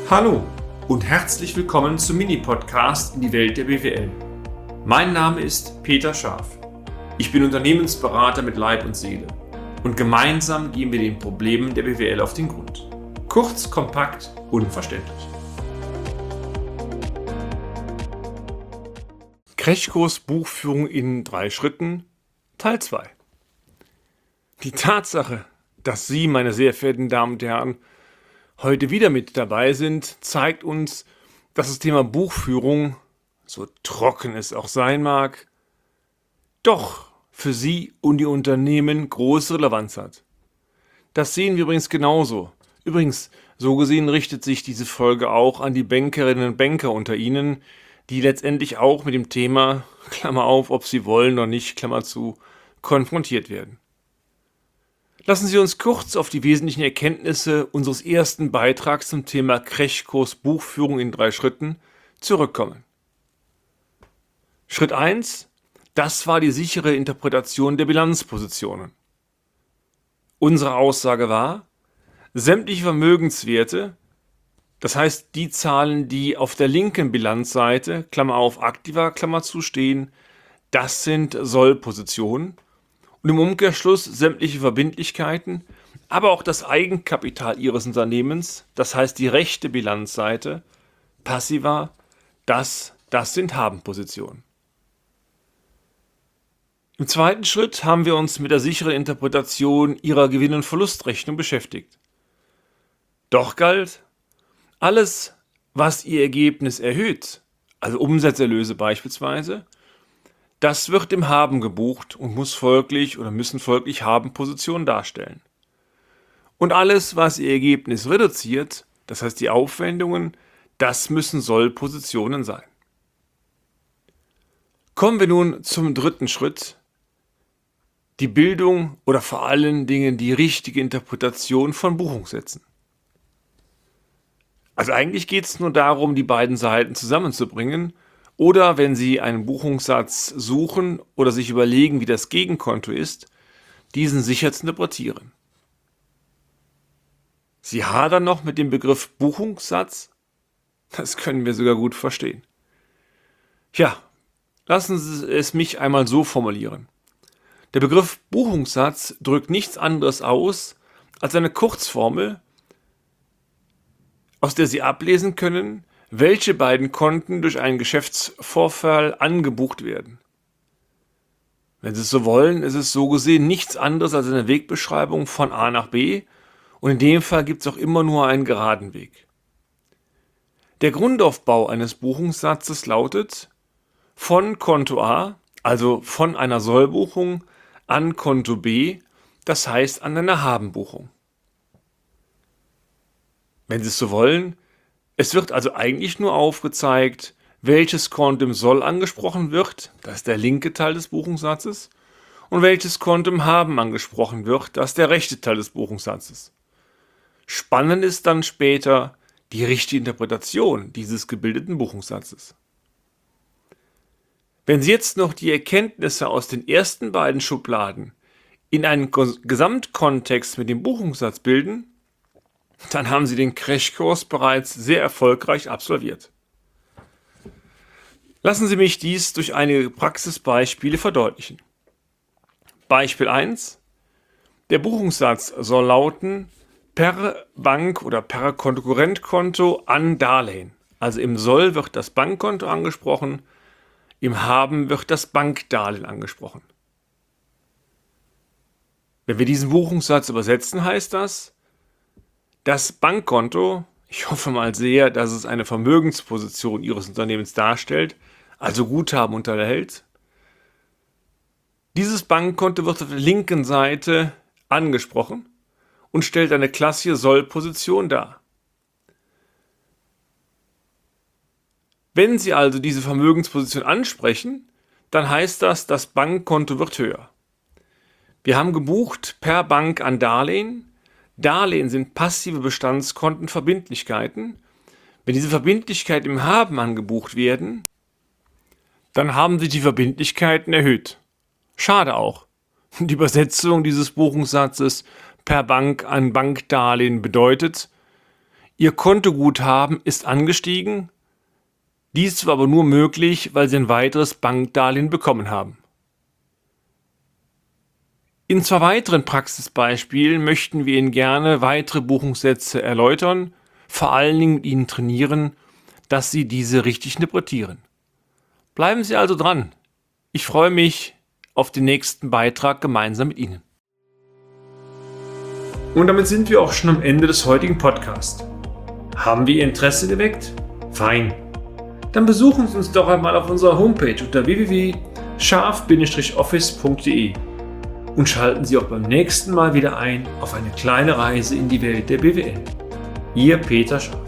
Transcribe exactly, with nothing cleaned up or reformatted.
Hallo und herzlich willkommen zum Mini-Podcast in die Welt der B W L. Mein Name ist Peter Scharf. Ich bin Unternehmensberater mit Leib und Seele und gemeinsam gehen wir den Problemen der B W L auf den Grund. Kurz, kompakt, unverständlich. Crashkurs Buchführung in drei Schritten, Teil zwei. Die Tatsache, dass Sie, meine sehr verehrten Damen und Herren, heute wieder mit dabei sind, zeigt uns, dass das Thema Buchführung, so trocken es auch sein mag, doch für Sie und Ihr Unternehmen große Relevanz hat. Das sehen wir übrigens genauso. Übrigens, so gesehen richtet sich diese Folge auch an die Bankerinnen und Banker unter Ihnen, die letztendlich auch mit dem Thema, Klammer auf, ob sie wollen oder nicht, Klammer zu, konfrontiert werden. Lassen Sie uns kurz auf die wesentlichen Erkenntnisse unseres ersten Beitrags zum Thema Crashkurs Buchführung in drei Schritten zurückkommen. Schritt eins. Das war die sichere Interpretation der Bilanzpositionen. Unsere Aussage war, sämtliche Vermögenswerte, das heißt die Zahlen, die auf der linken Bilanzseite, Klammer auf Aktiva, Klammer zu stehen, das sind Sollpositionen. Und im Umkehrschluss sämtliche Verbindlichkeiten, aber auch das Eigenkapital Ihres Unternehmens, das heißt die rechte Bilanzseite, Passiva, das, das sind Habenpositionen. Im zweiten Schritt haben wir uns mit der sicheren Interpretation Ihrer Gewinn- und Verlustrechnung beschäftigt. Doch galt, alles, was Ihr Ergebnis erhöht, also Umsatzerlöse beispielsweise, das wird im Haben gebucht und muss folglich oder müssen folglich Habenpositionen darstellen. Und alles, was Ihr Ergebnis reduziert, das heißt die Aufwendungen, das müssen Sollpositionen sein. Kommen wir nun zum dritten Schritt, die Bildung oder vor allen Dingen die richtige Interpretation von Buchungssätzen. Also eigentlich geht es nur darum, die beiden Seiten zusammenzubringen. Oder wenn Sie einen Buchungssatz suchen oder sich überlegen, wie das Gegenkonto ist, diesen sicher zu interpretieren. Sie hadern noch mit dem Begriff Buchungssatz? Das können wir sogar gut verstehen. Ja, lassen Sie es mich einmal so formulieren. Der Begriff Buchungssatz drückt nichts anderes aus als eine Kurzformel, aus der Sie ablesen können, welche beiden Konten durch einen Geschäftsvorfall angebucht werden. Wenn Sie es so wollen, ist es so gesehen nichts anderes als eine Wegbeschreibung von A nach B und in dem Fall gibt es auch immer nur einen geraden Weg. Der Grundaufbau eines Buchungssatzes lautet von Konto A, also von einer Sollbuchung, an Konto B, das heißt an einer Habenbuchung. Wenn Sie es so wollen, es wird also eigentlich nur aufgezeigt, welches Konto im Soll angesprochen wird, das ist der linke Teil des Buchungssatzes, und welches Konto im Haben angesprochen wird, das ist der rechte Teil des Buchungssatzes. Spannend ist dann später die richtige Interpretation dieses gebildeten Buchungssatzes. Wenn Sie jetzt noch die Erkenntnisse aus den ersten beiden Schubladen in einen Gesamtkontext mit dem Buchungssatz bilden, dann haben Sie den Crashkurs bereits sehr erfolgreich absolviert. Lassen Sie mich dies durch einige Praxisbeispiele verdeutlichen. Beispiel eins. Der Buchungssatz soll lauten per Bank- oder per Konkurrentkonto an Darlehen. Also im Soll wird das Bankkonto angesprochen, im Haben wird das Bankdarlehen angesprochen. Wenn wir diesen Buchungssatz übersetzen, heißt das, das Bankkonto, ich hoffe mal sehr, dass es eine Vermögensposition Ihres Unternehmens darstellt, also Guthaben unterhält. Dieses Bankkonto wird auf der linken Seite angesprochen und stellt eine klassische Sollposition dar. Wenn Sie also diese Vermögensposition ansprechen, dann heißt das, das Bankkonto wird höher. Wir haben gebucht per Bank an Darlehen. Darlehen sind passive Bestandskonten, Verbindlichkeiten. Wenn diese Verbindlichkeiten im Haben angebucht werden, dann haben sich die Verbindlichkeiten erhöht. Schade auch. Die Übersetzung dieses Buchungssatzes per Bank an Bankdarlehen bedeutet, Ihr Kontoguthaben ist angestiegen. Dies war aber nur möglich, weil Sie ein weiteres Bankdarlehen bekommen haben. In zwei weiteren Praxisbeispielen möchten wir Ihnen gerne weitere Buchungssätze erläutern, vor allen Dingen mit Ihnen trainieren, dass Sie diese richtig interpretieren. Bleiben Sie also dran. Ich freue mich auf den nächsten Beitrag gemeinsam mit Ihnen. Und damit sind wir auch schon am Ende des heutigen Podcasts. Haben wir Ihr Interesse geweckt? Fein. Dann besuchen Sie uns doch einmal auf unserer Homepage unter w w w punkt scharf Bindestrich office punkt de und schalten Sie auch beim nächsten Mal wieder ein auf eine kleine Reise in die Welt der B W L. Ihr Peter Scharf.